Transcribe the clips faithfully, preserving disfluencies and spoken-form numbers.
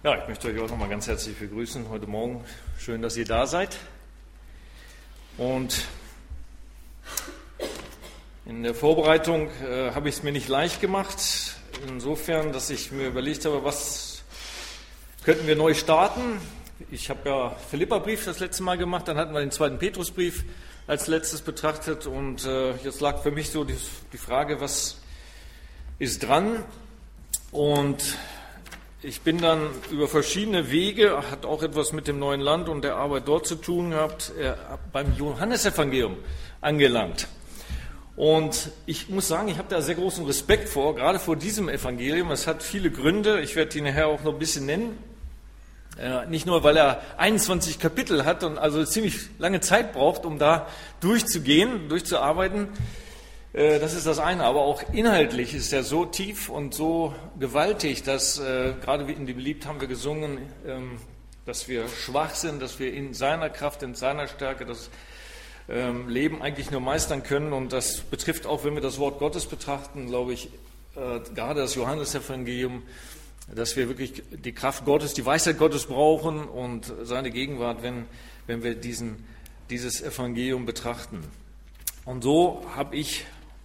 Ja, ich möchte euch auch nochmal ganz herzlich begrüßen heute Morgen. Schön, dass ihr da seid. Und in der Vorbereitung äh, habe ich es mir nicht leicht gemacht. Insofern, dass ich mir überlegt habe, was könnten wir neu starten. Ich habe ja Philipperbrief das letzte Mal gemacht, dann hatten wir den zweiten Petrusbrief als letztes betrachtet. Und äh, jetzt lag für mich so die, die Frage, was ist dran? Und ich bin dann über verschiedene Wege, hat auch etwas mit dem neuen Land und der Arbeit dort zu tun gehabt, äh, beim Johannesevangelium angelangt. Und ich muss sagen, ich habe da sehr großen Respekt vor, gerade vor diesem Evangelium. Es hat viele Gründe, ich werde die nachher auch noch ein bisschen nennen. Äh, nicht nur, weil er einundzwanzig Kapitel hat und also ziemlich lange Zeit braucht, um da durchzugehen, durchzuarbeiten. Das ist das eine, aber auch inhaltlich ist er so tief und so gewaltig, dass äh, gerade in dem Lied haben wir gesungen, ähm, dass wir schwach sind, dass wir in seiner Kraft, in seiner Stärke das ähm, Leben eigentlich nur meistern können. Und das betrifft auch, wenn wir das Wort Gottes betrachten, glaube ich, äh, gerade das Johannesevangelium, dass wir wirklich die Kraft Gottes, die Weisheit Gottes brauchen und seine Gegenwart, wenn, wenn wir diesen, dieses Evangelium betrachten. Und so habe ich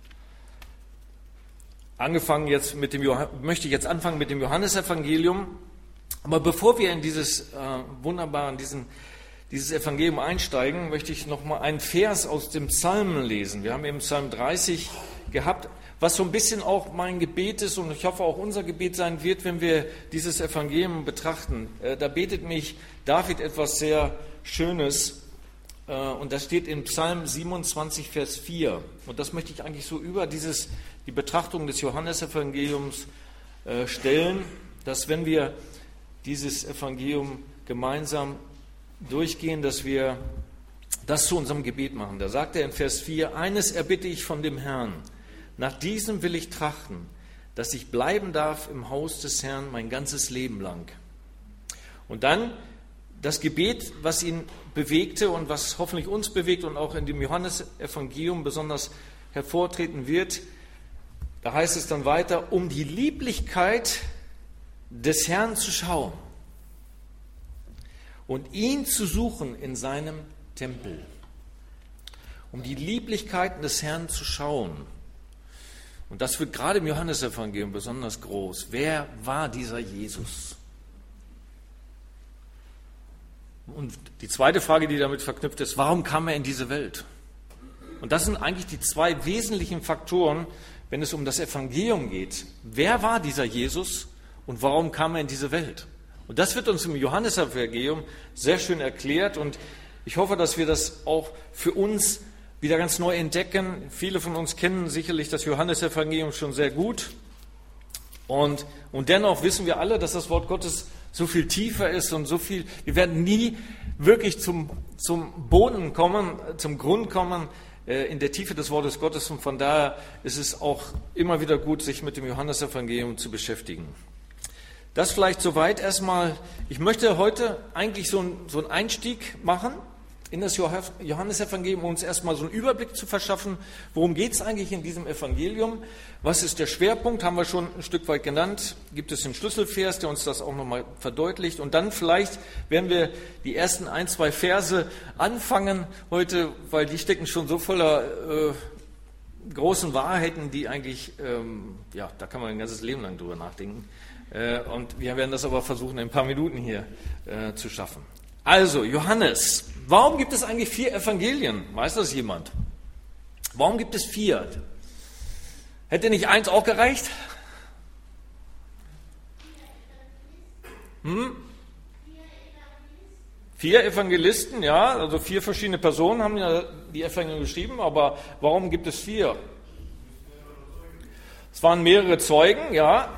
Angefangen jetzt mit dem, möchte ich jetzt anfangen mit dem Johannesevangelium. Aber bevor wir in dieses äh, wunderbare, in diesen, dieses Evangelium einsteigen, möchte ich noch mal einen Vers aus dem Psalmen lesen. Wir haben eben Psalm dreißig gehabt, was so ein bisschen auch mein Gebet ist und ich hoffe auch unser Gebet sein wird, wenn wir dieses Evangelium betrachten. Äh, da betet mich David etwas sehr Schönes. Äh, und das steht in Psalm siebenundzwanzig, Vers vier. Und das möchte ich eigentlich so über dieses die Betrachtung des Johannesevangeliums äh, stellen, dass wenn wir dieses Evangelium gemeinsam durchgehen, dass wir das zu unserem Gebet machen. Da sagt er in Vers vier, eines erbitte ich von dem Herrn, nach diesem will ich trachten, dass ich bleiben darf im Haus des Herrn mein ganzes Leben lang. Und dann das Gebet, was ihn bewegte und was hoffentlich uns bewegt und auch in dem Johannesevangelium besonders hervortreten wird. Da heißt es dann weiter, um die Lieblichkeit des Herrn zu schauen und ihn zu suchen in seinem Tempel. Um die Lieblichkeiten des Herrn zu schauen. Und das wird gerade im Johannesevangelium besonders groß. Wer war dieser Jesus? Und die zweite Frage, die damit verknüpft ist, warum kam er in diese Welt? Und das sind eigentlich die zwei wesentlichen Faktoren, wenn es um das Evangelium geht. Wer war dieser Jesus und warum kam er in diese Welt? Und das wird uns im Johannesevangelium sehr schön erklärt und ich hoffe, dass wir das auch für uns wieder ganz neu entdecken. Viele von uns kennen sicherlich das Johannesevangelium schon sehr gut und, und dennoch wissen wir alle, dass das Wort Gottes so viel tiefer ist und so viel, wir werden nie wirklich zum, zum Boden kommen, zum Grund kommen, in der Tiefe des Wortes Gottes und von daher ist es auch immer wieder gut, sich mit dem Johannesevangelium zu beschäftigen. Das vielleicht soweit erstmal. Ich möchte heute eigentlich so, ein, so einen Einstieg machen in das Johannesevangelium, um uns erstmal so einen Überblick zu verschaffen, worum geht es eigentlich in diesem Evangelium, was ist der Schwerpunkt, haben wir schon ein Stück weit genannt, gibt es einen Schlüsselvers, der uns das auch nochmal verdeutlicht und dann vielleicht werden wir die ersten ein, zwei Verse anfangen heute, weil die stecken schon so voller äh, großen Wahrheiten, die eigentlich, ähm, ja, da kann man ein ganzes Leben lang drüber nachdenken äh, und wir werden das aber versuchen, in ein paar Minuten hier äh, zu schaffen. Also, Johannes. Warum gibt es eigentlich vier Evangelien? Weiß das jemand? Warum gibt es vier? Hätte nicht eins auch gereicht? Hm? Vier Evangelisten, ja, also vier verschiedene Personen haben ja die Evangelien geschrieben, aber warum gibt es vier? Es waren mehrere Zeugen, ja.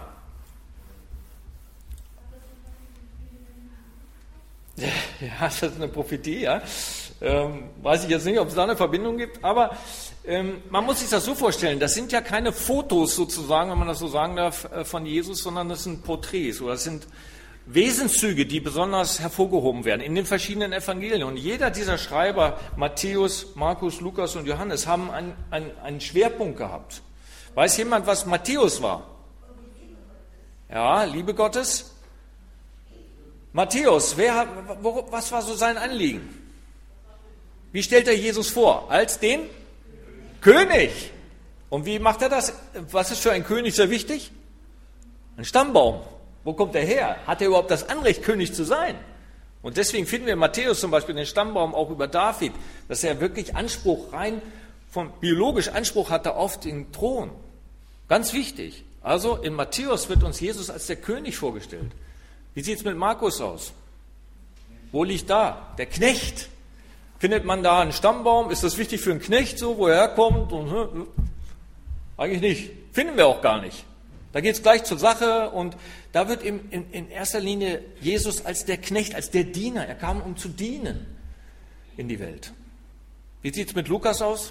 Ja, das ist eine Prophetie, ja. Ähm, weiß ich jetzt nicht, ob es da eine Verbindung gibt, aber ähm, man muss sich das so vorstellen, das sind ja keine Fotos sozusagen, wenn man das so sagen darf, äh, von Jesus, sondern das sind Porträts oder das sind Wesenszüge, die besonders hervorgehoben werden in den verschiedenen Evangelien. Und jeder dieser Schreiber, Matthäus, Markus, Lukas und Johannes, haben einen, einen, einen Schwerpunkt gehabt. Weiß jemand, was Matthäus war? Ja, Liebe Gottes. Matthäus, wer, wo, was war so sein Anliegen? Wie stellt er Jesus vor? Als den König. Und wie macht er das? Was ist für ein König sehr wichtig? Ein Stammbaum. Wo kommt er her? Hat er überhaupt das Anrecht, König zu sein? Und deswegen finden wir in Matthäus zum Beispiel den Stammbaum auch über David, dass er wirklich Anspruch, rein von biologisch Anspruch hatte auf den Thron. Ganz wichtig. Also in Matthäus wird uns Jesus als der König vorgestellt. Wie sieht es mit Markus aus? Wo liegt da? Der Knecht. Findet man da einen Stammbaum? Ist das wichtig für einen Knecht so, wo er herkommt? Und, hm, eigentlich nicht. Finden wir auch gar nicht. Da geht es gleich zur Sache und da wird in, in, in erster Linie Jesus als der Knecht, als der Diener, er kam, um zu dienen in die Welt. Wie sieht es mit Lukas aus?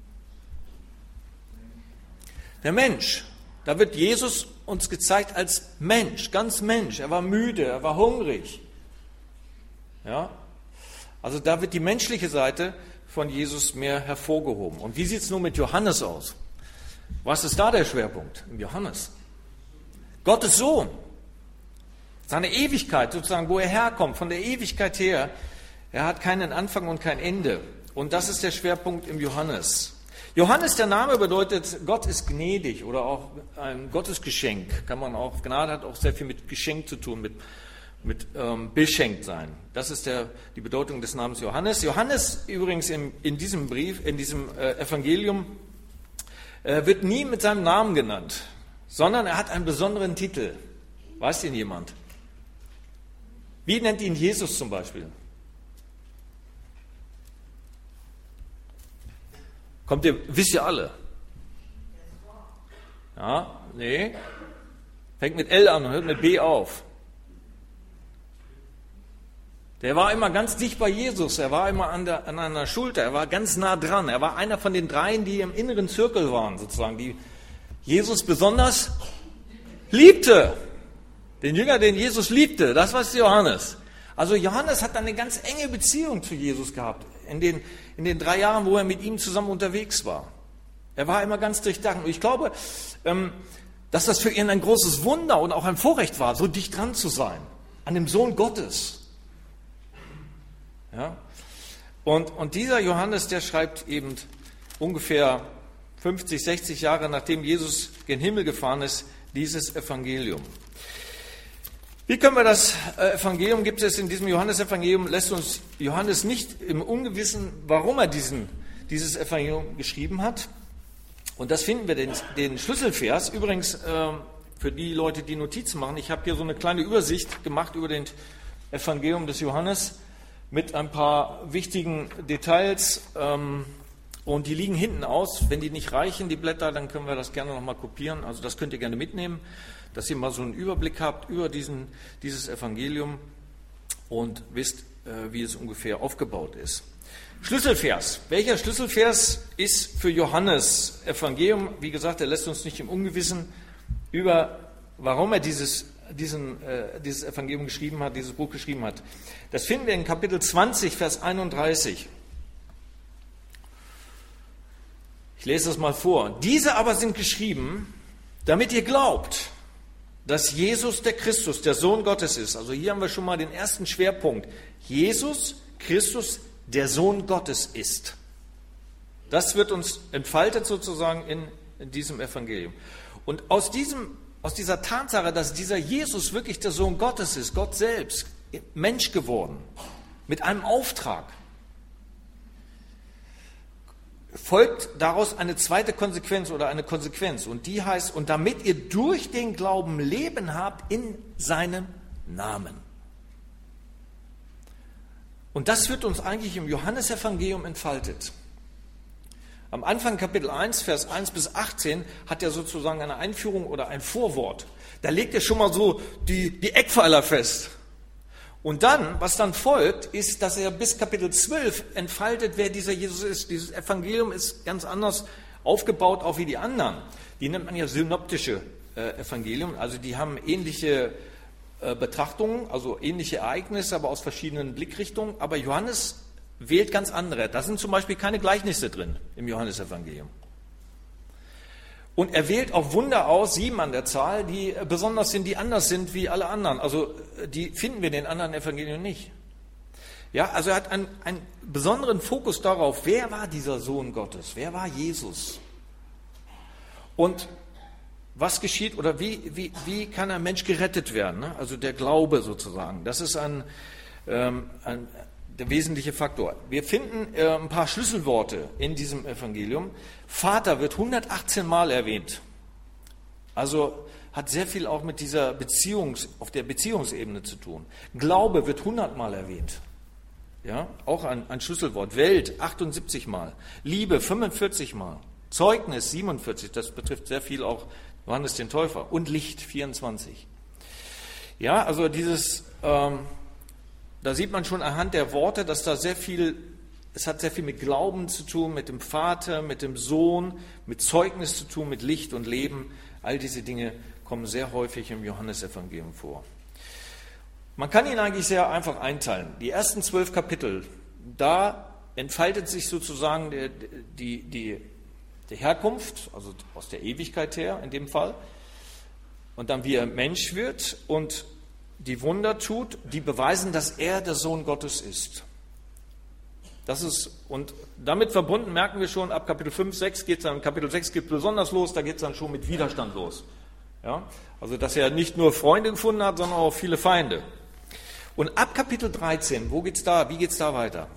Der Mensch. Da wird Jesus uns gezeigt als Mensch, ganz Mensch. Er war müde, er war hungrig. Ja? Also da wird die menschliche Seite von Jesus mehr hervorgehoben. Und wie sieht es nun mit Johannes aus? Was ist da der Schwerpunkt? Johannes. Gottes Sohn, seine Ewigkeit sozusagen, wo er herkommt, von der Ewigkeit her, er hat keinen Anfang und kein Ende. Und das ist der Schwerpunkt im Johannes. Johannes, der Name bedeutet, Gott ist gnädig oder auch ein Gottesgeschenk. Kann man auch, Gnade hat auch sehr viel mit Geschenk zu tun, mit, mit ähm, beschenkt sein. Das ist der, die Bedeutung des Namens Johannes. Johannes übrigens in, in diesem Brief, in diesem äh, Evangelium, äh, wird nie mit seinem Namen genannt, sondern er hat einen besonderen Titel. Weiß ihn jemand? Wie nennt ihn Jesus zum Beispiel? Kommt ihr, wisst ihr alle? Ja, nee. Fängt mit L an und hört mit B auf. Der war immer ganz dicht bei Jesus, er war immer an, der, an einer Schulter, er war ganz nah dran. Er war einer von den dreien, die im inneren Zirkel waren, sozusagen, die Jesus besonders liebte. Den Jünger, den Jesus liebte, das war Johannes. Also Johannes hat eine ganz enge Beziehung zu Jesus gehabt, in den, in den drei Jahren, wo er mit ihm zusammen unterwegs war. Er war immer ganz durchdacht. Und ich glaube, ähm, dass das für ihn ein großes Wunder und auch ein Vorrecht war, so dicht dran zu sein, an dem Sohn Gottes. Ja? Und, und dieser Johannes, der schreibt eben ungefähr fünfzig, sechzig Jahre nachdem Jesus gen Himmel gefahren ist, dieses Evangelium. Wie können wir das Evangelium, gibt es in diesem Johannesevangelium, lässt uns Johannes nicht im Ungewissen, warum er diesen, dieses Evangelium geschrieben hat. Und das finden wir den, den Schlüsselvers. Übrigens, äh, für die Leute, die Notizen machen, ich habe hier so eine kleine Übersicht gemacht über den Evangelium des Johannes mit ein paar wichtigen Details. Ähm, und die liegen hinten aus. Wenn die nicht reichen, die Blätter, dann können wir das gerne nochmal kopieren. Also das könnt ihr gerne mitnehmen, dass ihr mal so einen Überblick habt über diesen, dieses Evangelium und wisst, äh, wie es ungefähr aufgebaut ist. Schlüsselvers. Welcher Schlüsselvers ist für Johannes Evangelium? Wie gesagt, er lässt uns nicht im Ungewissen über, warum er dieses, diesen, äh, dieses Evangelium geschrieben hat, dieses Buch geschrieben hat. Das finden wir in Kapitel zwanzig, Vers einunddreißig. Ich lese das mal vor. Diese aber sind geschrieben, damit ihr glaubt, dass Jesus der Christus, der Sohn Gottes ist. Also hier haben wir schon mal den ersten Schwerpunkt. Jesus Christus, der Sohn Gottes ist. Das wird uns entfaltet sozusagen in, in diesem Evangelium. Und aus, diesem, aus dieser Tatsache, dass dieser Jesus wirklich der Sohn Gottes ist, Gott selbst, Mensch geworden, mit einem Auftrag, folgt daraus eine zweite Konsequenz oder eine Konsequenz. Und die heißt, und damit ihr durch den Glauben Leben habt in seinem Namen. Und das wird uns eigentlich im Johannesevangelium entfaltet. Am Anfang Kapitel eins, Vers eins bis achtzehn hat er sozusagen eine Einführung oder ein Vorwort. Da legt er schon mal so die, die Eckpfeiler fest. Und dann, was dann folgt, ist, dass er bis Kapitel zwölf entfaltet, wer dieser Jesus ist. Dieses Evangelium ist ganz anders aufgebaut, auch wie die anderen. Die nennt man ja synoptische äh, Evangelien, also die haben ähnliche äh, Betrachtungen, also ähnliche Ereignisse, aber aus verschiedenen Blickrichtungen. Aber Johannes wählt ganz andere. Da sind zum Beispiel keine Gleichnisse drin im Johannesevangelium. Und er wählt auch Wunder aus, sieben an der Zahl, die besonders sind, die anders sind wie alle anderen. Also die finden wir in den anderen Evangelien nicht. Ja, also er hat einen, einen besonderen Fokus darauf, wer war dieser Sohn Gottes? Wer war Jesus? Und was geschieht oder wie, wie, wie kann ein Mensch gerettet werden? Ne? Also der Glaube sozusagen. Das ist ein, ähm, ein, der wesentliche Faktor. Wir finden äh, ein paar Schlüsselworte in diesem Evangelium. Vater wird hundertachtzehn Mal erwähnt. Also hat sehr viel auch mit dieser Beziehungs, auf der Beziehungsebene zu tun. Glaube wird hundert Mal erwähnt. Ja, auch ein, ein Schlüsselwort. Welt achtundsiebzig Mal. Liebe fünfundvierzig Mal. Zeugnis siebenundvierzig. Das betrifft sehr viel auch Johannes den Täufer. Und Licht vierundzwanzig. Ja, also dieses, ähm, da sieht man schon anhand der Worte, dass da sehr viel, es hat sehr viel mit Glauben zu tun, mit dem Vater, mit dem Sohn, mit Zeugnis zu tun, mit Licht und Leben. All diese Dinge kommen sehr häufig im Johannesevangelium vor. Man kann ihn eigentlich sehr einfach einteilen. Die ersten zwölf Kapitel, da entfaltet sich sozusagen die, die, die, die Herkunft, also aus der Ewigkeit her in dem Fall, und dann wie er Mensch wird und die Wunder tut, die beweisen, dass er der Sohn Gottes ist. Das ist, und damit verbunden merken wir schon, ab Kapitel fünf, sechs geht es dann, Kapitel sechs geht besonders los, da geht es dann schon mit Widerstand los. Ja? Also, dass er nicht nur Freunde gefunden hat, sondern auch viele Feinde. Und ab Kapitel dreizehn, wo geht's da, wie geht es da weiter?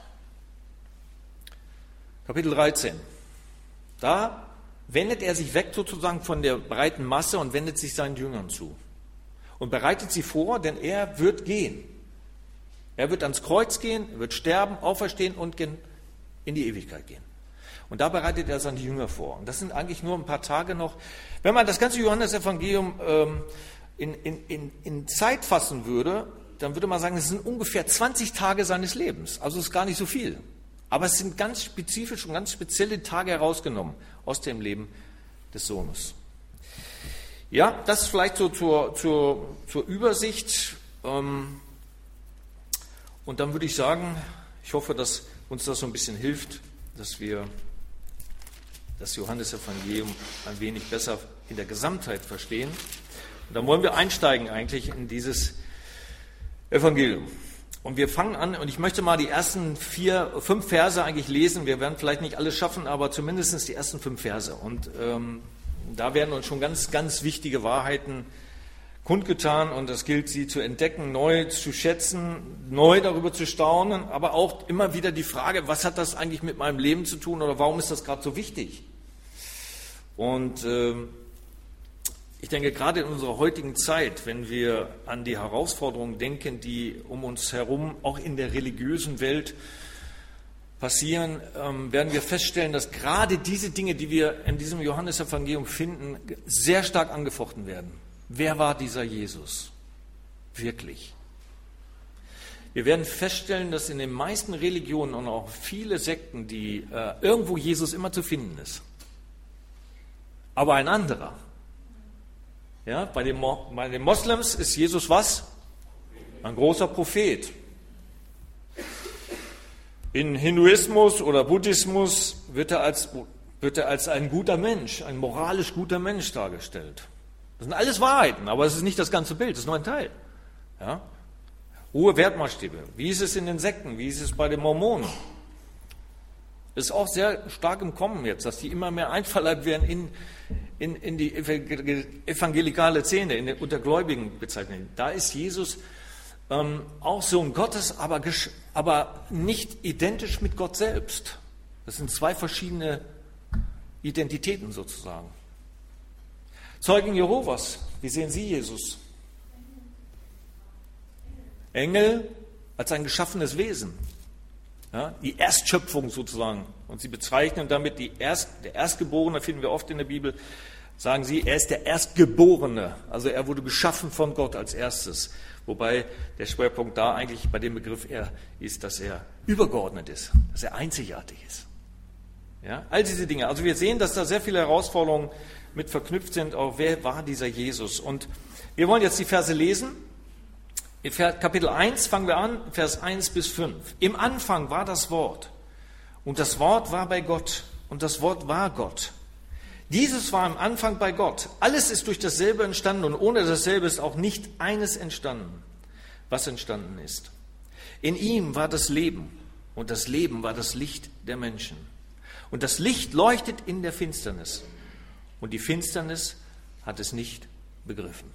Kapitel dreizehn, da wendet er sich weg sozusagen von der breiten Masse und wendet sich seinen Jüngern zu. Und bereitet sie vor, denn er wird gehen. Er wird ans Kreuz gehen, er wird sterben, auferstehen und in die Ewigkeit gehen. Und da bereitet er seine Jünger vor. Und das sind eigentlich nur ein paar Tage noch. Wenn man das ganze Johannesevangelium ähm, in, in, in, in Zeit fassen würde, dann würde man sagen, es sind ungefähr zwanzig Tage seines Lebens. Also es ist gar nicht so viel. Aber es sind ganz spezifisch und ganz spezielle Tage herausgenommen aus dem Leben des Sohnes. Ja, das ist vielleicht so zur, zur, zur Übersicht. Und dann würde ich sagen, ich hoffe, dass uns das so ein bisschen hilft, dass wir das Johannesevangelium ein wenig besser in der Gesamtheit verstehen. Und dann wollen wir einsteigen eigentlich in dieses Evangelium. Und wir fangen an, und ich möchte mal die ersten vier, fünf Verse eigentlich lesen. Wir werden vielleicht nicht alles schaffen, aber zumindest die ersten fünf Verse. Und ähm, da werden uns schon ganz, ganz wichtige Wahrheiten kundgetan und es gilt, sie zu entdecken, neu zu schätzen, neu darüber zu staunen, aber auch immer wieder die Frage, was hat das eigentlich mit meinem Leben zu tun oder warum ist das gerade so wichtig? Und äh, ich denke, gerade in unserer heutigen Zeit, wenn wir an die Herausforderungen denken, die um uns herum, auch in der religiösen Welt passieren, ähm, werden wir feststellen, dass gerade diese Dinge, die wir in diesem Johannesevangelium finden, sehr stark angefochten werden. Wer war dieser Jesus? Wirklich. Wir werden feststellen, dass in den meisten Religionen und auch viele Sekten, die äh, irgendwo Jesus immer zu finden ist. Aber ein anderer. Ja, bei den, Mo- bei den Moslems ist Jesus was? Ein großer Prophet. In Hinduismus oder Buddhismus wird er als, wird er als ein guter Mensch, ein moralisch guter Mensch dargestellt. Das sind alles Wahrheiten, aber es ist nicht das ganze Bild, es ist nur ein Teil. Ja? Hohe Wertmaßstäbe. Wie ist es in den Sekten? Wie ist es bei den Mormonen? Das ist auch sehr stark im Kommen jetzt, dass die immer mehr einverleibt werden in, in, in die evangelikale Szene, in den Untergläubigen bezeichnet. Da ist Jesus ähm, auch Sohn Gottes, aber, aber nicht identisch mit Gott selbst. Das sind zwei verschiedene Identitäten sozusagen. Zeugen Jehovas, wie sehen Sie Jesus? Engel als ein geschaffenes Wesen. Ja, die Erstschöpfung sozusagen. Und sie bezeichnen damit die Erst, der Erstgeborene, finden wir oft in der Bibel, sagen sie, er ist der Erstgeborene. Also er wurde geschaffen von Gott als erstes. Wobei der Schwerpunkt da eigentlich bei dem Begriff eher ist, dass er übergeordnet ist, dass er einzigartig ist. Ja, all diese Dinge. Also wir sehen, dass da sehr viele Herausforderungen mit verknüpft sind, auch wer war dieser Jesus. Und wir wollen jetzt die Verse lesen. In Kapitel eins fangen wir an, Vers eins bis fünf. Im Anfang war das Wort und das Wort war bei Gott und das Wort war Gott. Dieses war am Anfang bei Gott. Alles ist durch dasselbe entstanden und ohne dasselbe ist auch nicht eines entstanden, was entstanden ist. In ihm war das Leben und das Leben war das Licht der Menschen. Und das Licht leuchtet in der Finsternis und die Finsternis hat es nicht begriffen.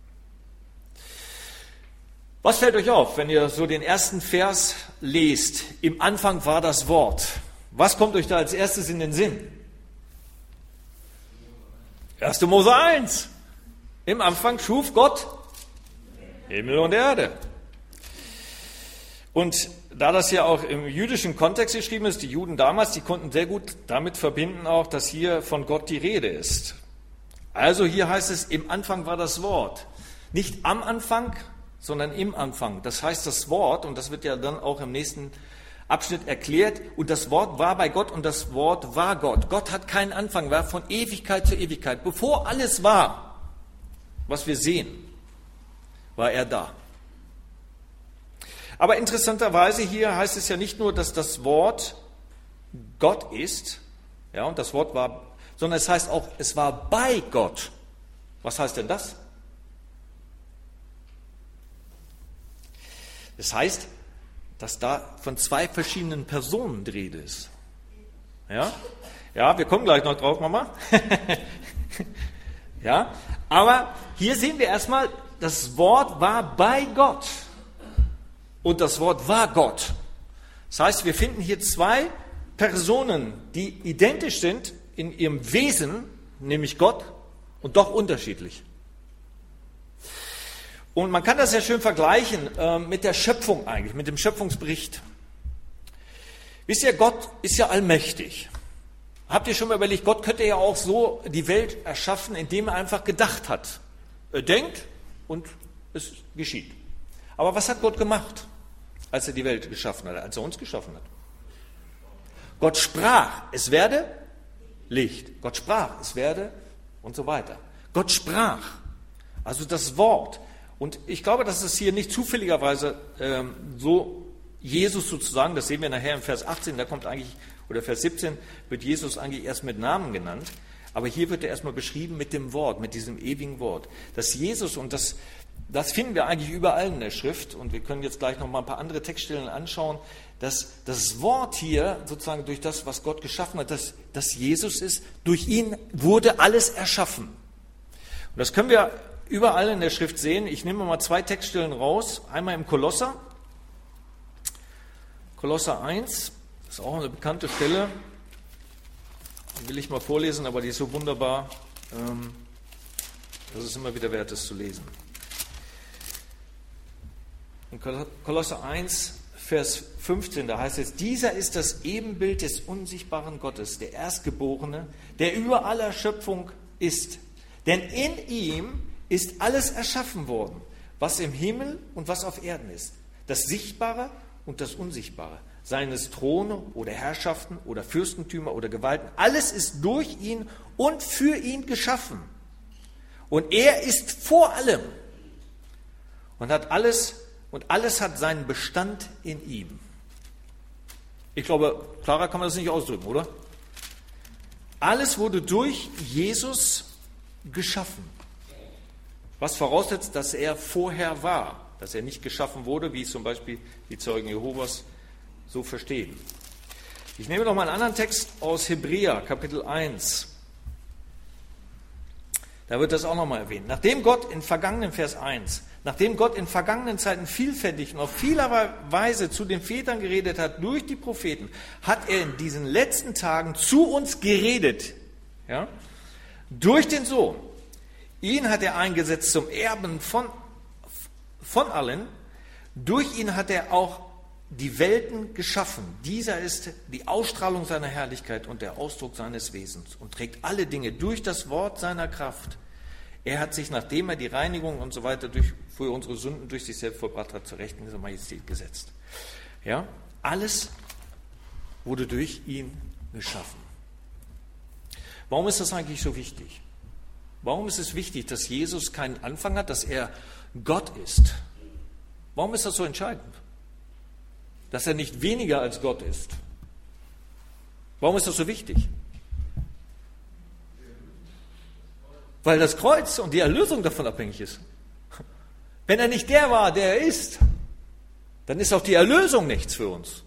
Was fällt euch auf, wenn ihr so den ersten Vers lest? Im Anfang war das Wort. Was kommt euch da als erstes in den Sinn? erster Mose eins. Im Anfang schuf Gott Himmel und Erde. Und da das ja auch im jüdischen Kontext geschrieben ist, die Juden damals, die konnten sehr gut damit verbinden auch, dass hier von Gott die Rede ist. Also hier heißt es, im Anfang war das Wort. Nicht am Anfang, sondern im Anfang. Das heißt, das Wort, und das wird ja dann auch im nächsten Abschnitt erklärt, und das Wort war bei Gott und das Wort war Gott. Gott hat keinen Anfang, war von Ewigkeit zu Ewigkeit. Bevor alles war, was wir sehen, war er da. Aber interessanterweise hier heißt es ja nicht nur, dass das Wort Gott ist, ja, und das Wort war, sondern es heißt auch, es war bei Gott. Was heißt denn das? Das heißt, dass da von zwei verschiedenen Personen die Rede ist. Ja, ja, wir kommen gleich noch drauf, Mama. Ja, aber hier sehen wir erstmal, das Wort war bei Gott. Und das Wort war Gott. Das heißt, wir finden hier zwei Personen, die identisch sind in ihrem Wesen, nämlich Gott, und doch unterschiedlich. Und man kann das sehr schön vergleichen äh, mit der Schöpfung eigentlich, mit dem Schöpfungsbericht. Wisst ihr, Gott ist ja allmächtig. Habt ihr schon mal überlegt, Gott könnte ja auch so die Welt erschaffen, indem er einfach gedacht hat. Er denkt und es geschieht. Aber was hat Gott gemacht, als er die Welt geschaffen hat, als er uns geschaffen hat? Gott sprach, es werde Licht. Gott sprach, es werde und so weiter. Gott sprach, also das Wort. Und ich glaube, dass es hier nicht zufälligerweise ähm, so Jesus sozusagen, das sehen wir nachher im Vers achtzehn, da kommt eigentlich, oder Vers siebzehn, wird Jesus eigentlich erst mit Namen genannt. Aber hier wird er erstmal beschrieben mit dem Wort, mit diesem ewigen Wort. Dass Jesus, und das, das finden wir eigentlich überall in der Schrift, und wir können jetzt gleich noch mal ein paar andere Textstellen anschauen, dass das Wort hier sozusagen durch das, was Gott geschaffen hat, dass, dass Jesus ist, durch ihn wurde alles erschaffen. Und das können wir überall in der Schrift sehen. Ich nehme mal zwei Textstellen raus. Einmal im Kolosser. Kolosser eins, das ist auch eine bekannte Stelle. Die will ich mal vorlesen, aber die ist so wunderbar, dass es immer wieder wert ist zu lesen. In Kolosser eins, Vers fünfzehn, da heißt es, dieser ist das Ebenbild des unsichtbaren Gottes, der Erstgeborene, der über aller Schöpfung ist. Denn in ihm ist alles erschaffen worden, was im Himmel und was auf Erden ist, das Sichtbare und das Unsichtbare, seien es Throne oder Herrschaften oder Fürstentümer oder Gewalten, alles ist durch ihn und für ihn geschaffen. Und er ist vor allem und hat alles und alles hat seinen Bestand in ihm. Ich glaube, klarer kann man das nicht ausdrücken, oder? Alles wurde durch Jesus geschaffen. Was voraussetzt, dass er vorher war, dass er nicht geschaffen wurde, wie es zum Beispiel die Zeugen Jehovas so verstehen. Ich nehme noch mal einen anderen Text aus Hebräer, Kapitel eins. Da wird das auch noch mal erwähnt. Nachdem Gott in vergangenen, Vers eins, nachdem Gott in vergangenen Zeiten vielfältig und auf vielerlei Weise zu den Vätern geredet hat, durch die Propheten, hat er in diesen letzten Tagen zu uns geredet, ja, durch den Sohn. Ihn hat er eingesetzt zum Erben von, von allen. Durch ihn hat er auch die Welten geschaffen. Dieser ist die Ausstrahlung seiner Herrlichkeit und der Ausdruck seines Wesens und trägt alle Dinge durch das Wort seiner Kraft. Er hat sich, nachdem er die Reinigung und so weiter durch, für unsere Sünden durch sich selbst vollbracht hat, zur Rechten dieser Majestät gesetzt. Ja, alles wurde durch ihn geschaffen. Warum ist das eigentlich so wichtig? Warum ist es wichtig, dass Jesus keinen Anfang hat, dass er Gott ist? Warum ist das so entscheidend? Dass er nicht weniger als Gott ist. Warum ist das so wichtig? weil das Kreuz und die Erlösung davon abhängig ist. Wenn er nicht der war, der er ist, dann ist auch die Erlösung nichts für uns.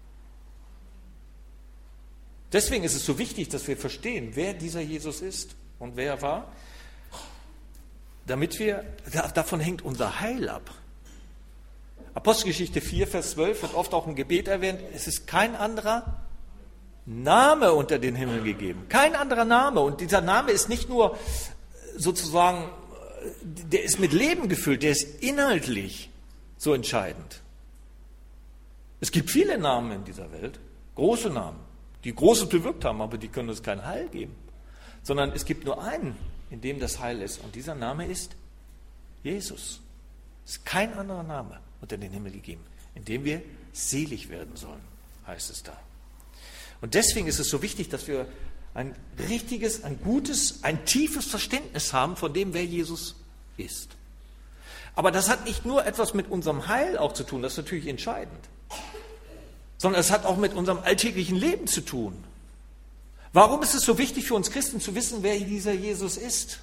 Deswegen ist es so wichtig, dass wir verstehen, wer dieser Jesus ist und wer er war, damit wir, davon hängt unser Heil ab. Apostelgeschichte vier, Vers zwölf wird oft auch im Gebet erwähnt, es ist kein anderer Name unter den Himmel gegeben. Kein anderer Name. Und dieser Name ist nicht nur sozusagen, der ist mit Leben gefüllt, der ist inhaltlich so entscheidend. Es gibt viele Namen in dieser Welt, große Namen, die Großes bewirkt haben, aber die können uns kein Heil geben. Sondern es gibt nur einen, in dem das Heil ist. Und dieser Name ist Jesus. Es ist kein anderer Name unter den Himmel gegeben, in dem wir selig werden sollen, heißt es da. Und deswegen ist es so wichtig, dass wir ein richtiges, ein gutes, ein tiefes Verständnis haben von dem, wer Jesus ist. Aber das hat nicht nur etwas mit unserem Heil auch zu tun, das ist natürlich entscheidend, sondern es hat auch mit unserem alltäglichen Leben zu tun. Warum ist es so wichtig für uns Christen zu wissen, wer dieser Jesus ist?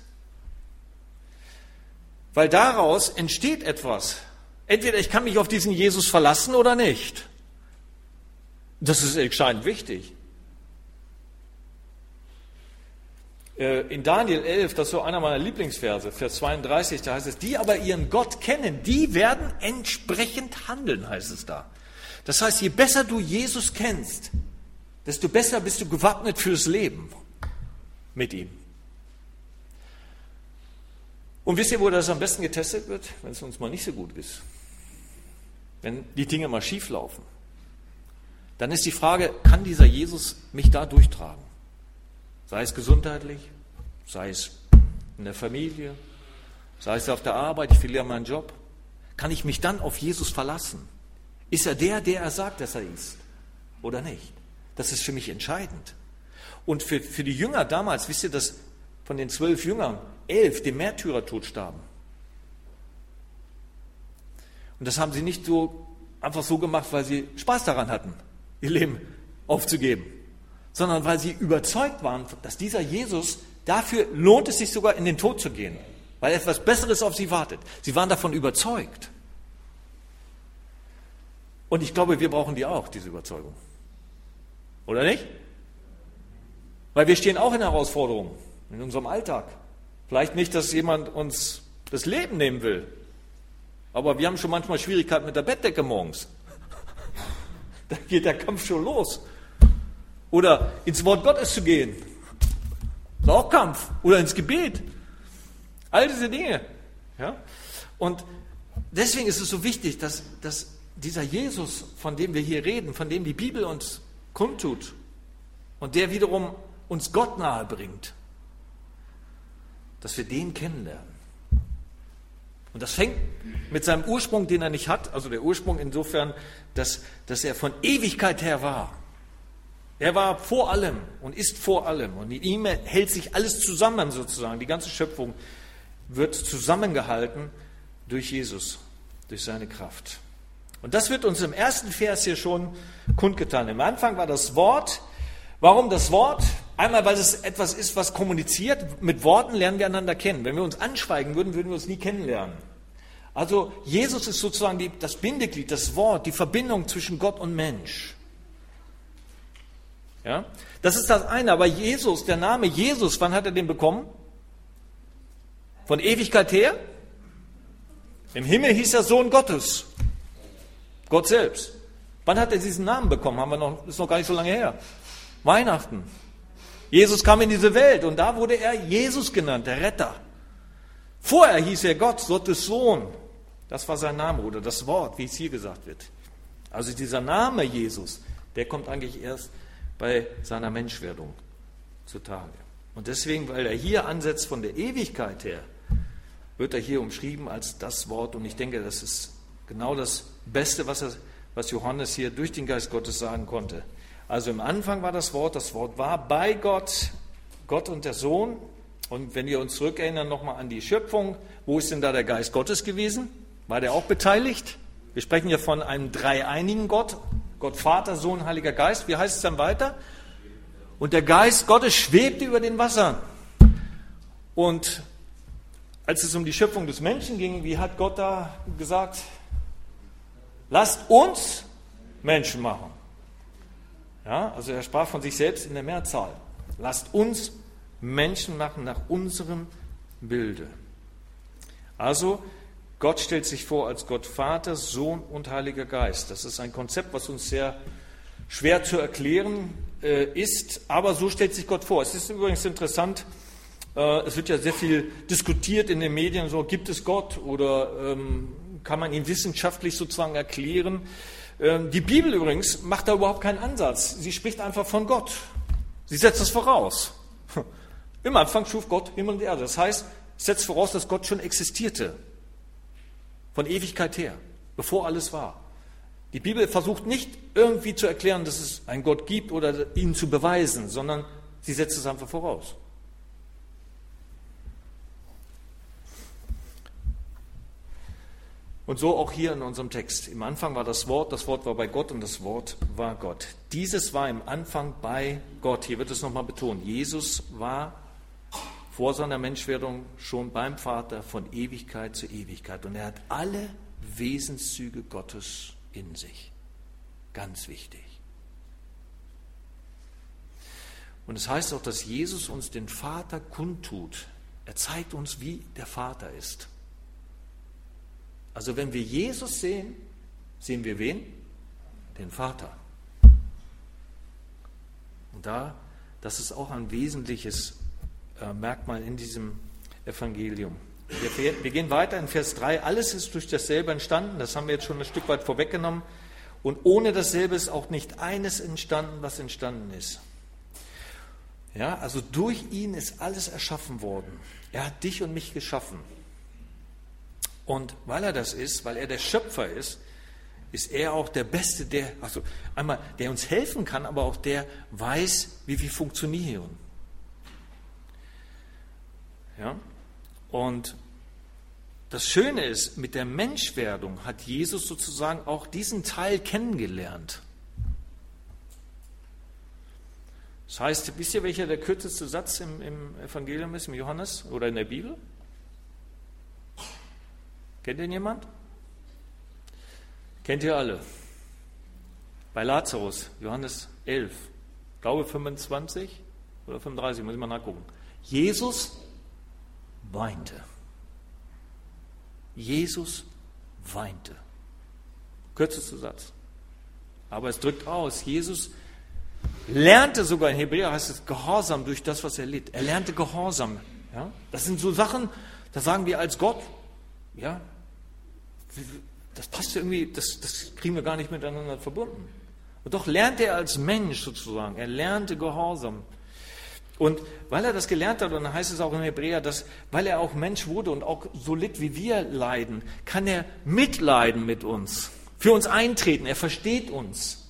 Weil daraus entsteht etwas. Entweder ich kann mich auf diesen Jesus verlassen oder nicht. Das ist entscheidend wichtig. In Daniel elf, das ist so einer meiner Lieblingsverse, Vers zweiunddreißig, da heißt es, die aber ihren Gott kennen, die werden entsprechend handeln, heißt es da. Das heißt, je besser du Jesus kennst, desto besser bist du gewappnet fürs Leben mit ihm. Und wisst ihr, wo das am besten getestet wird? Wenn es uns mal nicht so gut ist. Wenn die Dinge mal schief laufen. Dann ist die Frage, kann dieser Jesus mich da durchtragen? Sei es gesundheitlich, sei es in der Familie, sei es auf der Arbeit, ich verliere meinen Job. Kann ich mich dann auf Jesus verlassen? Ist er der, der er sagt, dass er ist? Oder nicht? Das ist für mich entscheidend. Und für, für die Jünger damals, wisst ihr, dass von den zwölf Jüngern elf dem Märtyrertod starben. Und das haben sie nicht so einfach so gemacht, weil sie Spaß daran hatten, ihr Leben aufzugeben, sondern weil sie überzeugt waren, dass dieser Jesus, dafür lohnt es sich sogar in den Tod zu gehen, weil etwas Besseres auf sie wartet. Sie waren davon überzeugt. Und ich glaube, wir brauchen die auch, diese Überzeugung. Oder nicht? Weil wir stehen auch in Herausforderungen in unserem Alltag. Vielleicht nicht, dass jemand uns das Leben nehmen will, aber wir haben schon manchmal Schwierigkeiten mit der Bettdecke morgens. Da geht der Kampf schon los. Oder ins Wort Gottes zu gehen. Das ist auch Kampf. Oder ins Gebet. All diese Dinge. Ja? Und deswegen ist es so wichtig, dass, dass dieser Jesus, von dem wir hier reden, von dem die Bibel uns kundtut und der wiederum uns Gott nahe bringt, dass wir den kennenlernen. Und das fängt mit seinem Ursprung, den er nicht hat, also der Ursprung insofern, dass, dass er von Ewigkeit her war. Er war vor allem und ist vor allem. Und in ihm hält sich alles zusammen sozusagen. Die ganze Schöpfung wird zusammengehalten durch Jesus, durch seine Kraft. Und das wird uns im ersten Vers hier schon kundgetan. Im Anfang war das Wort. Warum das Wort? Einmal, weil es etwas ist, was kommuniziert. Mit Worten lernen wir einander kennen. Wenn wir uns anschweigen würden, würden wir uns nie kennenlernen. Also Jesus ist sozusagen die, das Bindeglied, das Wort, die Verbindung zwischen Gott und Mensch. Ja? Das ist das eine. Aber Jesus, der Name Jesus, wann hat er den bekommen? Von Ewigkeit her? Im Himmel hieß er Sohn Gottes. Gott selbst. Wann hat er diesen Namen bekommen? Haben wir noch, ist noch gar nicht so lange her. Weihnachten. Jesus kam in diese Welt und da wurde er Jesus genannt, der Retter. Vorher hieß er Gott, Gottes Sohn. Das war sein Name oder das Wort, wie es hier gesagt wird. Also dieser Name Jesus, der kommt eigentlich erst bei seiner Menschwerdung zutage. Und deswegen, weil er hier ansetzt von der Ewigkeit her, wird er hier umschrieben als das Wort. Und ich denke, das ist genau das Beste, was, er, was Johannes hier durch den Geist Gottes sagen konnte. Also im Anfang war das Wort, das Wort war bei Gott, Gott und der Sohn. Und wenn wir uns zurückerinnern nochmal an die Schöpfung, wo ist denn da der Geist Gottes gewesen? War der auch beteiligt? Wir sprechen ja von einem dreieinigen Gott, Gott Vater, Sohn, Heiliger Geist. Wie heißt es dann weiter? Und der Geist Gottes schwebte über den Wassern. Und als es um die Schöpfung des Menschen ging, wie hat Gott da gesagt? Lasst uns Menschen machen. Ja, also er sprach von sich selbst in der Mehrzahl. Lasst uns Menschen machen nach unserem Bilde. Also Gott stellt sich vor als Gott Vater, Sohn und Heiliger Geist. Das ist ein Konzept, was uns sehr schwer zu erklären äh, ist, aber so stellt sich Gott vor. Es ist übrigens interessant, äh, es wird ja sehr viel diskutiert in den Medien, so gibt es Gott oder ähm, kann man ihn wissenschaftlich sozusagen erklären. Ähm, die Bibel übrigens macht da überhaupt keinen Ansatz. Sie spricht einfach von Gott. Sie setzt das voraus. Im Anfang schuf Gott Himmel und Erde. Das heißt, es setzt voraus, dass Gott schon existierte. Von Ewigkeit her, bevor alles war. Die Bibel versucht nicht irgendwie zu erklären, dass es einen Gott gibt oder ihn zu beweisen, sondern sie setzt es einfach voraus. Und so auch hier in unserem Text. Im Anfang war das Wort, das Wort war bei Gott und das Wort war Gott. Dieses war im Anfang bei Gott. Hier wird es nochmal betont. Jesus war vor seiner Menschwerdung schon beim Vater von Ewigkeit zu Ewigkeit. Und er hat alle Wesenszüge Gottes in sich. Ganz wichtig. Und es heißt auch, dass Jesus uns den Vater kundtut. Er zeigt uns, wie der Vater ist. Also wenn wir Jesus sehen, sehen wir wen? Den Vater. Und da, das ist auch ein wesentliches äh, Merkmal in diesem Evangelium. Wir, wir gehen weiter in Vers drei. Alles ist durch dasselbe entstanden. Das haben wir jetzt schon ein Stück weit vorweggenommen. Und ohne dasselbe ist auch nicht eines entstanden, was entstanden ist. Ja, also durch ihn ist alles erschaffen worden. Er hat dich und mich geschaffen. Und weil er das ist, weil er der Schöpfer ist, ist er auch der Beste, der, also einmal, der uns helfen kann, aber auch der weiß, wie wir funktionieren. Ja? Und das Schöne ist, mit der Menschwerdung hat Jesus sozusagen auch diesen Teil kennengelernt. Das heißt, wisst ihr, welcher der kürzeste Satz im, im Evangelium ist, im Johannes oder in der Bibel? Kennt ihn jemand? Kennt ihr alle? Bei Lazarus, Johannes elf, glaube fünfundzwanzig oder fünfunddreißig, muss ich mal nachgucken. Jesus weinte. Jesus weinte. Kürzester Satz. Aber es drückt aus, Jesus lernte sogar, in Hebräer heißt es Gehorsam durch das, was er litt. Er lernte Gehorsam. Ja? Das sind so Sachen, da sagen wir als Gott, ja, das passt irgendwie, das, das kriegen wir gar nicht miteinander verbunden. Und doch lernte er als Mensch sozusagen, er lernte Gehorsam. Und weil er das gelernt hat, und dann heißt es auch in Hebräer, dass, weil er auch Mensch wurde und auch so litt, wie wir leiden, kann er mitleiden mit uns, für uns eintreten, er versteht uns.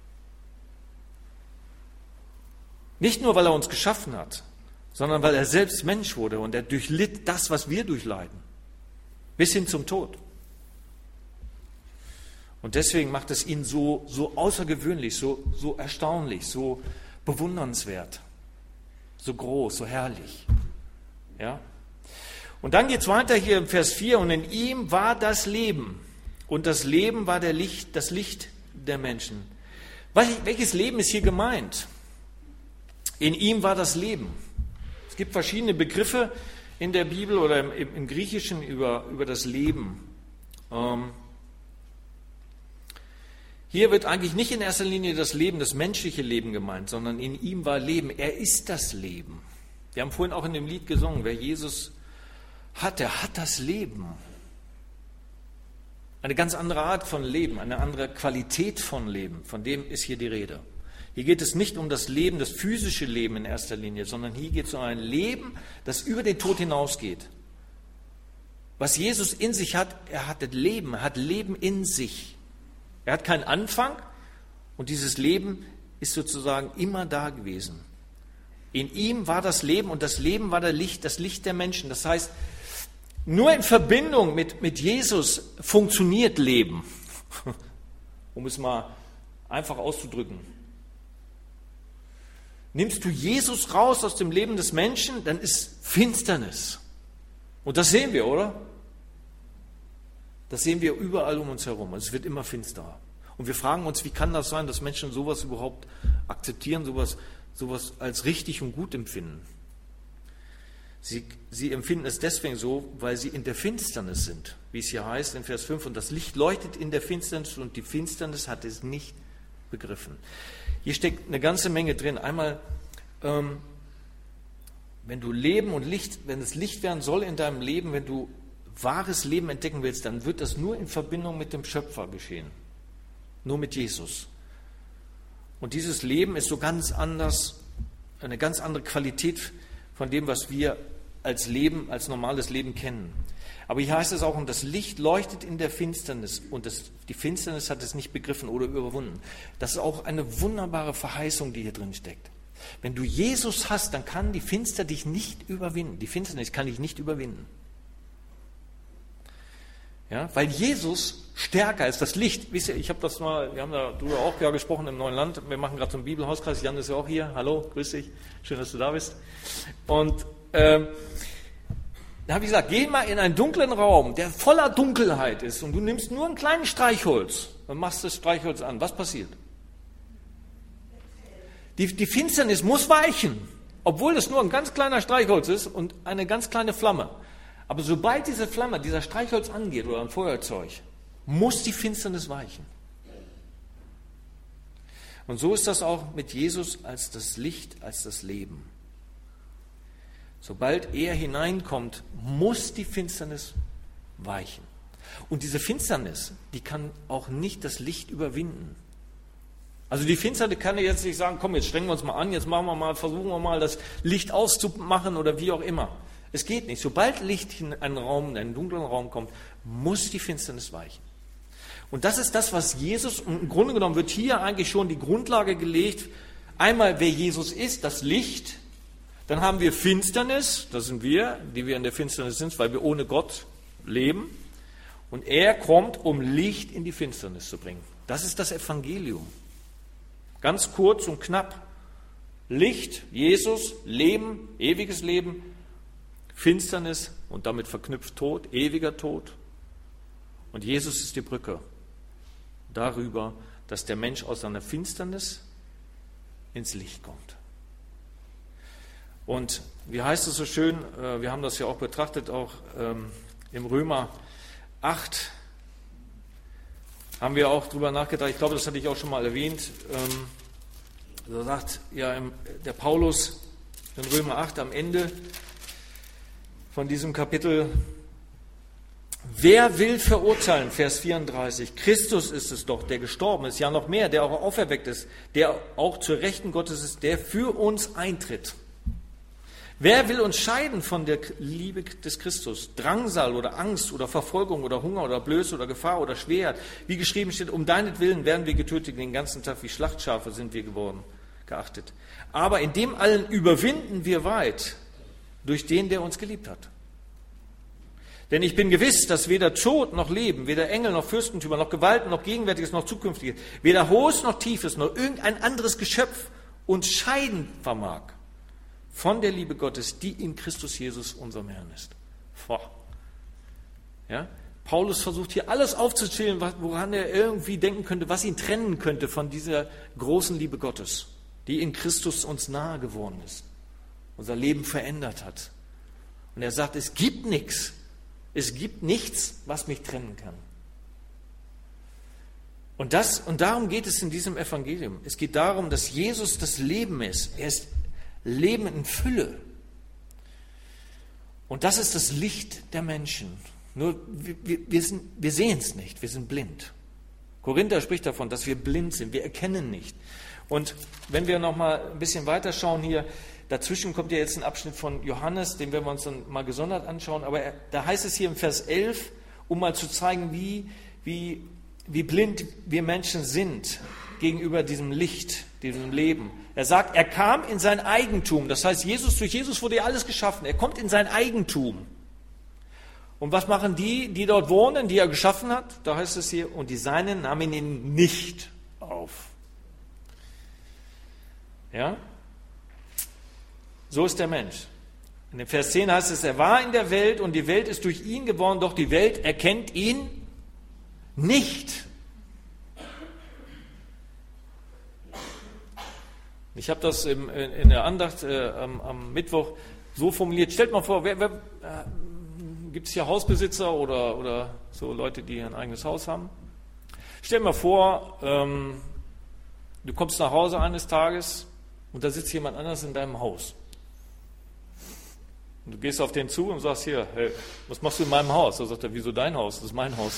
Nicht nur, weil er uns geschaffen hat, sondern weil er selbst Mensch wurde und er durchlitt das, was wir durchleiden, bis hin zum Tod. Und deswegen macht es ihn so, so außergewöhnlich, so, so erstaunlich, so bewundernswert. So groß, so herrlich. Ja? Und dann geht es weiter hier im Vers vier. Und in ihm war das Leben. Und das Leben war der Licht, das Licht der Menschen. Welches Leben ist hier gemeint? In ihm war das Leben. Es gibt verschiedene Begriffe in der Bibel oder im, im, im Griechischen über, über das Leben. Ähm, Hier wird eigentlich nicht in erster Linie das Leben, das menschliche Leben gemeint, sondern in ihm war Leben. Er ist das Leben. Wir haben vorhin auch in dem Lied gesungen, wer Jesus hat, der hat das Leben. Eine ganz andere Art von Leben, eine andere Qualität von Leben, von dem ist hier die Rede. Hier geht es nicht um das Leben, das physische Leben in erster Linie, sondern hier geht es um ein Leben, das über den Tod hinausgeht. Was Jesus in sich hat, er hat Leben, er hat Leben in sich. Er hat keinen Anfang und dieses Leben ist sozusagen immer da gewesen. In ihm war das Leben und das Leben war das Licht, das Licht der Menschen. Das heißt, nur in Verbindung mit, mit Jesus funktioniert Leben, um es mal einfach auszudrücken. Nimmst du Jesus raus aus dem Leben des Menschen, dann ist Finsternis. Und das sehen wir, oder? Das sehen wir überall um uns herum. Es wird immer finsterer. Und wir fragen uns, wie kann das sein, dass Menschen sowas überhaupt akzeptieren, sowas, sowas als richtig und gut empfinden? Sie, sie empfinden es deswegen so, weil sie in der Finsternis sind, wie es hier heißt in Vers fünf. Und das Licht leuchtet in der Finsternis und die Finsternis hat es nicht begriffen. Hier steckt eine ganze Menge drin. Einmal, ähm, wenn du Leben und Licht, wenn es Licht werden soll in deinem Leben, wenn du wahres Leben entdecken willst, dann wird das nur in Verbindung mit dem Schöpfer geschehen. Nur mit Jesus. Und dieses Leben ist so ganz anders, eine ganz andere Qualität von dem, was wir als Leben, als normales Leben kennen. Aber hier heißt es auch, und das Licht leuchtet in der Finsternis und das, die Finsternis hat es nicht begriffen oder überwunden. Das ist auch eine wunderbare Verheißung, die hier drin steckt. Wenn du Jesus hast, dann kann die Finster dich nicht überwinden. Die Finsternis kann dich nicht überwinden. Ja, weil Jesus stärker ist, das Licht. Wisst ihr, ich habe das mal, wir haben darüber auch ja gesprochen im neuen Land. Wir machen gerade so einen Bibelhauskreis. Jan ist ja auch hier. Hallo, grüß dich. Schön, dass du da bist. Und ähm, da habe ich gesagt, geh mal in einen dunklen Raum, der voller Dunkelheit ist und du nimmst nur ein kleines Streichholz und machst das Streichholz an. Was passiert? Die, die Finsternis muss weichen, obwohl es nur ein ganz kleiner Streichholz ist und eine ganz kleine Flamme. Aber sobald diese Flamme, dieser Streichholz angeht oder ein Feuerzeug, muss die Finsternis weichen. Und so ist das auch mit Jesus als das Licht, als das Leben. Sobald er hineinkommt, muss die Finsternis weichen. Und diese Finsternis, die kann auch nicht das Licht überwinden. Also die Finsternis kann jetzt nicht sagen, komm, jetzt strengen wir uns mal an, jetzt machen wir mal, versuchen wir mal das Licht auszumachen oder wie auch immer. Es geht nicht. Sobald Licht in einen Raum, in einen dunklen Raum kommt, muss die Finsternis weichen. Und das ist das, was Jesus, im Grunde genommen wird hier eigentlich schon die Grundlage gelegt. Einmal, wer Jesus ist, das Licht. Dann haben wir Finsternis, das sind wir, die wir in der Finsternis sind, weil wir ohne Gott leben. Und er kommt, um Licht in die Finsternis zu bringen. Das ist das Evangelium. Ganz kurz und knapp. Licht, Jesus, Leben, ewiges Leben, Finsternis und damit verknüpft Tod, ewiger Tod. Und Jesus ist die Brücke darüber, dass der Mensch aus seiner Finsternis ins Licht kommt. Und wie heißt es so schön, wir haben das ja auch betrachtet, auch im Römer acht haben wir auch drüber nachgedacht, ich glaube, das hatte ich auch schon mal erwähnt, da sagt ja der Paulus in Römer acht am Ende von diesem Kapitel, wer will verurteilen, Vers vierunddreißig, Christus ist es doch, der gestorben ist, ja noch mehr, der auch auferweckt ist, der auch zur Rechten Gottes ist, der für uns eintritt. Wer will uns scheiden von der Liebe des Christus? Drangsal oder Angst oder Verfolgung oder Hunger oder Blöße oder Gefahr oder Schwerheit. Wie geschrieben steht, um deinetwillen werden wir getötet, den ganzen Tag wie Schlachtschafe sind wir geworden, geachtet. Aber in dem allen überwinden wir weit durch den, der uns geliebt hat. Denn ich bin gewiss, dass weder Tod noch Leben, weder Engel noch Fürstentümer, noch Gewalten, noch Gegenwärtiges, noch Zukünftiges, weder Hohes noch Tiefes, noch irgendein anderes Geschöpf uns scheiden vermag von der Liebe Gottes, die in Christus Jesus, unserem Herrn ist. Boah. Ja? Paulus versucht hier alles aufzuzählen, woran er irgendwie denken könnte, was ihn trennen könnte von dieser großen Liebe Gottes, die in Christus uns nahe geworden ist, unser Leben verändert hat. Und er sagt, es gibt nichts, es gibt nichts, was mich trennen kann. Und, das, und darum geht es in diesem Evangelium. Es geht darum, dass Jesus das Leben ist. Er ist Leben in Fülle. Und das ist das Licht der Menschen. Nur wir, wir, wir, sind, wir sehen es nicht, wir sind blind. Korinther spricht davon, dass wir blind sind, wir erkennen nicht. Und wenn wir noch mal ein bisschen weiter schauen hier, dazwischen kommt ja jetzt ein Abschnitt von Johannes, den werden wir uns dann mal gesondert anschauen, aber er, da heißt es hier im Vers elf, um mal zu zeigen, wie, wie, wie blind wir Menschen sind gegenüber diesem Licht, diesem Leben. Er sagt, er kam in sein Eigentum. Das heißt, Jesus, durch Jesus wurde ja alles geschaffen. Er kommt in sein Eigentum. Und was machen die, die dort wohnen, die er geschaffen hat? Da heißt es hier, und die Seinen nahmen ihn nicht auf. Ja? So ist der Mensch. In dem Vers zehn heißt es, er war in der Welt und die Welt ist durch ihn geworden, doch die Welt erkennt ihn nicht. Ich habe das im, in der Andacht äh, am, am Mittwoch so formuliert. Stellt mal vor, wer, wer, äh, gibt es hier Hausbesitzer oder, oder so Leute, die ein eigenes Haus haben? Stell dir mal vor, ähm, du kommst nach Hause eines Tages und da sitzt jemand anders in deinem Haus. Und du gehst auf den zu und sagst, hier, hey, was machst du in meinem Haus? Da sagt er, wieso dein Haus? Das ist mein Haus.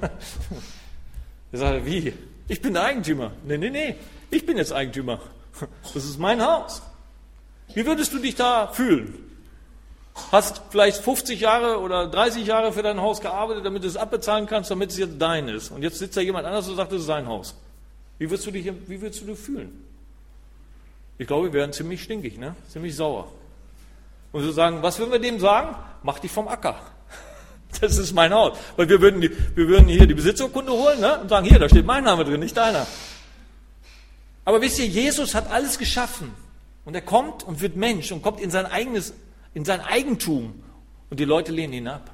Da sagt er, wie? Ich bin der Eigentümer. Nee, nee, nee, ich bin jetzt Eigentümer. Das ist mein Haus. Wie würdest du dich da fühlen? Hast vielleicht fünfzig Jahre oder dreißig Jahre für dein Haus gearbeitet, damit du es abbezahlen kannst, damit es jetzt dein ist. Und jetzt sitzt da jemand anders und sagt, das ist sein Haus. Wie würdest du dich, wie würdest du dich fühlen? Ich glaube, wir wären ziemlich stinkig, ne? Ziemlich sauer. Und so sagen, was würden wir dem sagen? Mach dich vom Acker. Das ist mein Haus. Weil wir würden, die, wir würden hier die Besitzurkunde holen, ne? Und sagen, hier, da steht mein Name drin, nicht deiner. Aber wisst ihr, Jesus hat alles geschaffen. Und er kommt und wird Mensch und kommt in sein eigenes, in sein Eigentum. Und die Leute lehnen ihn ab.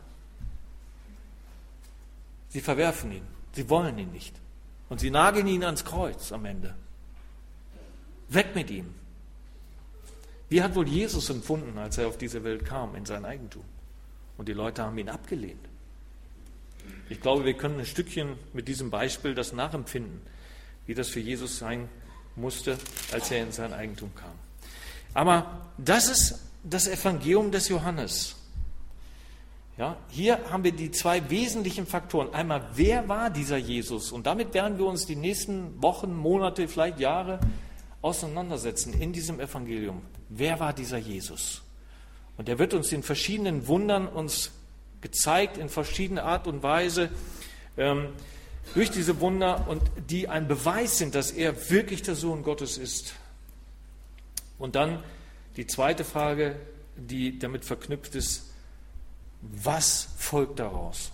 Sie verwerfen ihn. Sie wollen ihn nicht. Und sie nageln ihn ans Kreuz am Ende. Weg mit ihm. Wie hat wohl Jesus empfunden, als er auf diese Welt kam, in sein Eigentum? Und die Leute haben ihn abgelehnt. Ich glaube, wir können ein Stückchen mit diesem Beispiel das nachempfinden, wie das für Jesus sein musste, als er in sein Eigentum kam. Aber das ist das Evangelium des Johannes. Ja, hier haben wir die zwei wesentlichen Faktoren. Einmal, wer war dieser Jesus? Und damit werden wir uns die nächsten Wochen, Monate, vielleicht Jahre auseinandersetzen in diesem Evangelium. Wer war dieser Jesus? Und er wird uns in verschiedenen Wundern uns gezeigt, in verschiedener Art und Weise, ähm, durch diese Wunder, und die ein Beweis sind, dass er wirklich der Sohn Gottes ist. Und dann die zweite Frage, die damit verknüpft ist, was folgt daraus?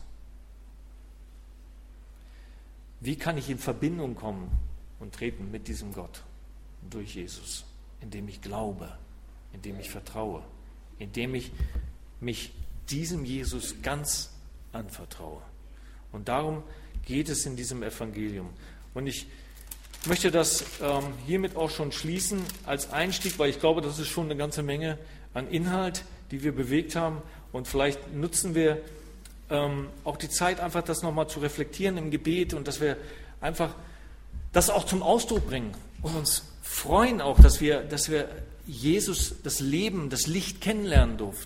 Wie kann ich in Verbindung kommen und treten mit diesem Gott? Durch Jesus, indem ich glaube, indem ich vertraue, indem ich mich diesem Jesus ganz anvertraue. Und darum geht es in diesem Evangelium. Und ich möchte das ähm, hiermit auch schon schließen als Einstieg, weil ich glaube, das ist schon eine ganze Menge an Inhalt, die wir bewegt haben. Und vielleicht nutzen wir ähm, auch die Zeit, einfach das nochmal zu reflektieren im Gebet und dass wir einfach das auch zum Ausdruck bringen und uns freuen auch, dass wir, dass wir Jesus, das Leben, das Licht kennenlernen durften.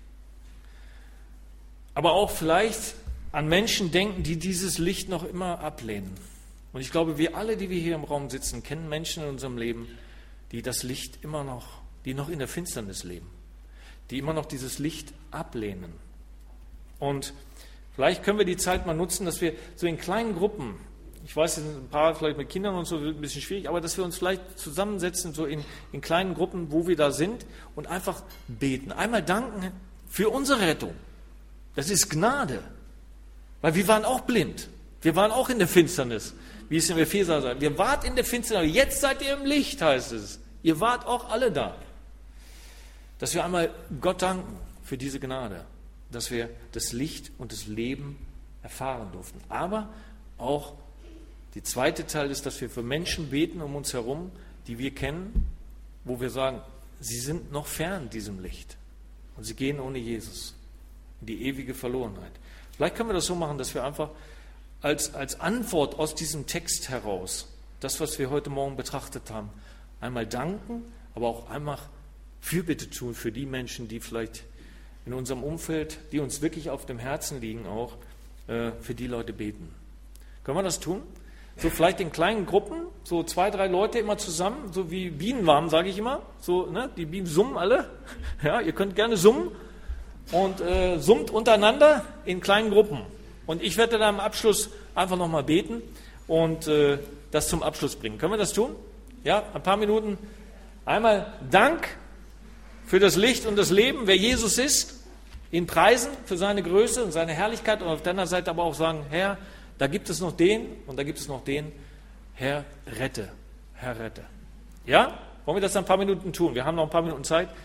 Aber auch vielleicht an Menschen denken, die dieses Licht noch immer ablehnen. Und ich glaube, wir alle, die wir hier im Raum sitzen, kennen Menschen in unserem Leben, die das Licht immer noch, die noch in der Finsternis leben, die immer noch dieses Licht ablehnen. Und vielleicht können wir die Zeit mal nutzen, dass wir so in kleinen Gruppen, ich weiß, es sind ein paar vielleicht mit Kindern und so, wird ein bisschen schwierig, aber dass wir uns vielleicht zusammensetzen, so in, in kleinen Gruppen, wo wir da sind, und einfach beten. Einmal danken für unsere Rettung. Das ist Gnade. Weil wir waren auch blind. Wir waren auch in der Finsternis, wie es im Epheser sagt. Wir wart in der Finsternis, jetzt seid ihr im Licht, heißt es. Ihr wart auch alle da. Dass wir einmal Gott danken für diese Gnade, dass wir das Licht und das Leben erfahren durften. Aber auch der zweite Teil ist, dass wir für Menschen beten um uns herum, die wir kennen, wo wir sagen, sie sind noch fern diesem Licht und sie gehen ohne Jesus in die ewige Verlorenheit. Vielleicht können wir das so machen, dass wir einfach als, als Antwort aus diesem Text heraus, das, was wir heute Morgen betrachtet haben, einmal danken, aber auch einmal Fürbitte tun für die Menschen, die vielleicht in unserem Umfeld, die uns wirklich auf dem Herzen liegen, auch äh, für die Leute beten. Können wir das tun? So vielleicht in kleinen Gruppen, so zwei, drei Leute immer zusammen, so wie Bienenwarm, sage ich immer. So, ne? Die Bienen summen alle. Ja, ihr könnt gerne summen und äh, summt untereinander in kleinen Gruppen. Und ich werde dann am Abschluss einfach nochmal beten und äh, das zum Abschluss bringen. Können wir das tun? Ja, ein paar Minuten. Einmal Dank für das Licht und das Leben, wer Jesus ist, ihn preisen für seine Größe und seine Herrlichkeit und auf der anderen Seite aber auch sagen, Herr, da gibt es noch den und da gibt es noch den. Herr, rette. Herr, rette. Ja? Wollen wir das ein paar Minuten tun? Wir haben noch ein paar Minuten Zeit.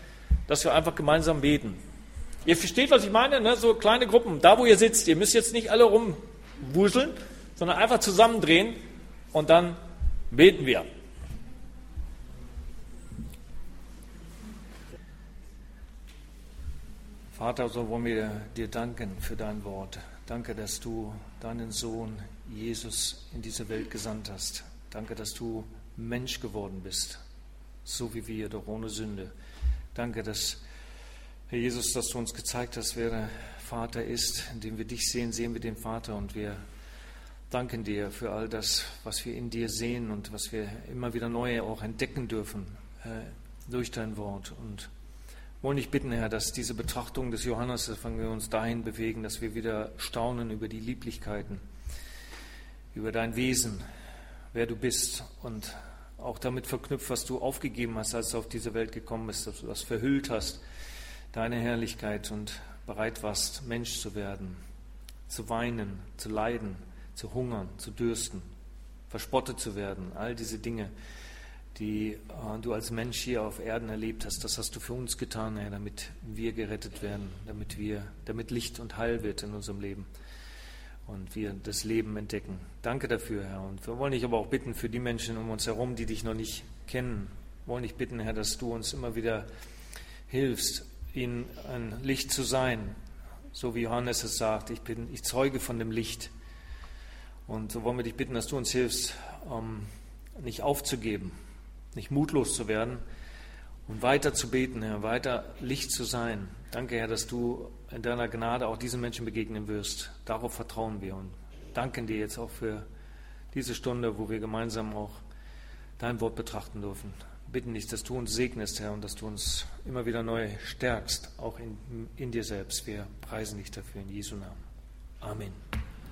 dass wir einfach gemeinsam beten. Ihr versteht, was ich meine, ne? So kleine Gruppen, da wo ihr sitzt, ihr müsst jetzt nicht alle rumwuseln, sondern einfach zusammendrehen und dann beten wir. Vater, so wollen wir dir danken für dein Wort. Danke, dass du deinen Sohn Jesus in diese Welt gesandt hast. Danke, dass du Mensch geworden bist, so wie wir, doch ohne Sünde. Danke, dass, Herr Jesus, dass du uns gezeigt hast, wer der Vater ist. Indem wir dich sehen, sehen wir den Vater, und wir danken dir für all das, was wir in dir sehen und was wir immer wieder neu auch entdecken dürfen äh, durch dein Wort. Und wollen dich bitten, Herr, dass diese Betrachtung des Johannes-Evangeliums uns dahin bewegen, dass wir wieder staunen über die Lieblichkeiten, über dein Wesen, wer du bist, und auch damit verknüpft, was du aufgegeben hast, als du auf diese Welt gekommen bist, dass du das verhüllt hast, deine Herrlichkeit, und bereit warst, Mensch zu werden, zu weinen, zu leiden, zu hungern, zu dürsten, verspottet zu werden, all diese Dinge, die äh, du als Mensch hier auf Erden erlebt hast, das hast du für uns getan, Herr, damit wir gerettet werden, damit wir, damit Licht und Heil wird in unserem Leben und wir das Leben entdecken. Danke dafür, Herr. Und wir wollen dich aber auch bitten für die Menschen um uns herum, die dich noch nicht kennen. Wir wollen dich bitten, Herr, dass du uns immer wieder hilfst, ihnen ein Licht zu sein, so wie Johannes es sagt, ich bin, ich zeuge von dem Licht. Und so wollen wir dich bitten, dass du uns hilfst, um nicht aufzugeben, nicht mutlos zu werden und weiter zu beten, Herr, weiter Licht zu sein. Danke, Herr, dass du in deiner Gnade auch diesen Menschen begegnen wirst. Darauf vertrauen wir und danken dir jetzt auch für diese Stunde, wo wir gemeinsam auch dein Wort betrachten dürfen. Bitten dich, dass du uns segnest, Herr, und dass du uns immer wieder neu stärkst, auch in, in dir selbst. Wir preisen dich dafür in Jesu Namen. Amen.